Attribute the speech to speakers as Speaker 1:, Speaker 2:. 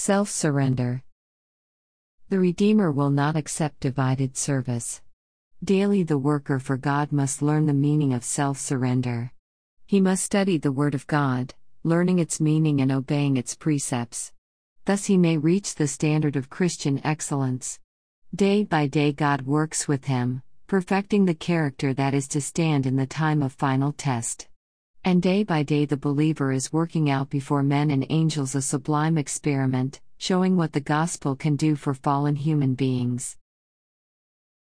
Speaker 1: Self-surrender. The Redeemer will not accept divided service. Daily the worker for God must learn the meaning of self-surrender. He must study the Word of God, learning its meaning and obeying its precepts. Thus he may reach the standard of Christian excellence. Day by day God works with him, perfecting the character that is to stand in the time of final test. And day by day the believer is working out before men and angels a sublime experiment, showing what the gospel can do for fallen human beings.